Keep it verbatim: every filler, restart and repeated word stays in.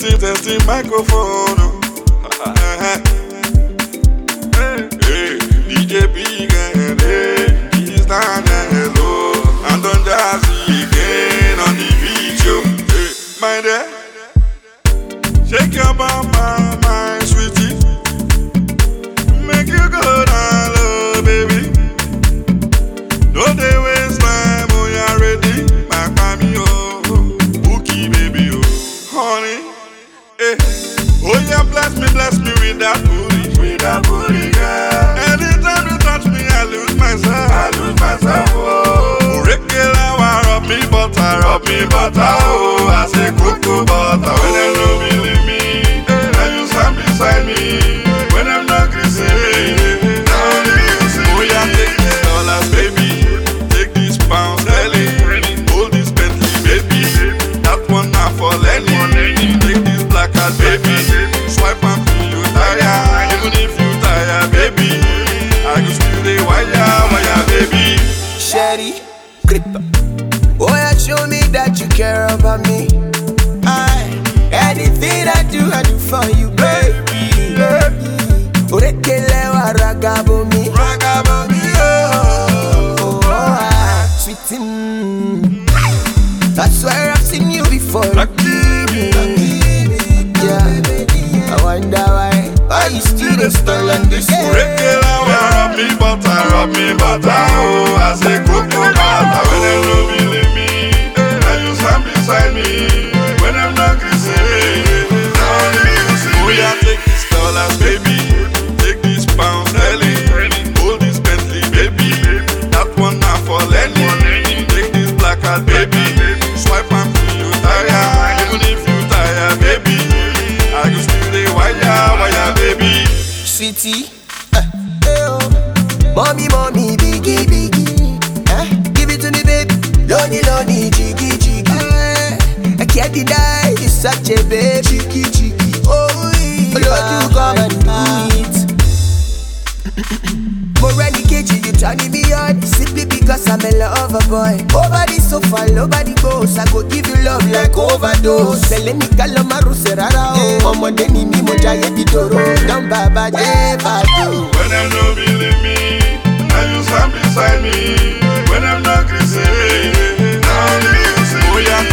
testing, testing microphone. uh-huh. Hey, hey, D J Big and hey, he's down and low. And on Jazzy again on the video. Hey, my dear, shake your bum, my, my sweetie. Make you go down low, baby. No day waste time, oh you ready? Back by me, oh, Bookie baby, oh, honey. Eh. Oh yeah, bless me, bless me with that booty, with that booty, girl. Anytime you touch me, I lose myself, I lose myself, oh. Regular, rub me butter, rub me butter, oh. I say cocoa butter. When them no believe me, now you stand beside me. When I'm not kissing me, now you see me. Oh yeah, take these dollars, baby. Take these pounds, Ellie. Hold this Bentley, baby. That one now for Lenny. Take this black card, baby. Swipe and feel you tired. Even if you tired, baby, I go still the wire, wire, baby. Sherry, Gripper. Oh yeah, show me that you care about me. I, anything I do, I do for you, baby. Orekelewa ragabomi, ragabomi, oh, oh, oh, sweetie. Mm. I swear I've seen you before. Lucky me, yeah. I wonder why, why you still the stall on this? Orekelewa rub me butter, rub me butter, oh. I say cocoa butter. When them no believe me, now you stand beside me. When I'm not kissing me, now you see me. Oh yeah, take these dollars, baby. Take these pounds, Ellie. Hold this Bentley, baby. That one now for Lenny. Take this black card, baby. Swipe and feel you tired. Even if you tired, baby, I go still the wire, wire, baby. Sweetie, uh, hey, oh. Mommy, mommy, biggie, biggie, eh? Give it to me, baby. Lonely, lonely, jiggy, jiggy, eh? I can't deny you're such a baby, cheeky, cheeky. Oh, yeah. Lord, you come and do it. Morally cagey, you turning me on. Simply because I'm a lover boy. Nobody so far, nobody goes. I go give you love like overdose. Seleni kaloma serara oh. Momo deni mi moja ye bitoro. Don't baba jeva do. When them no believe me, now you stand beside me. When I'm not kissing me, now you see me. Oh yeah,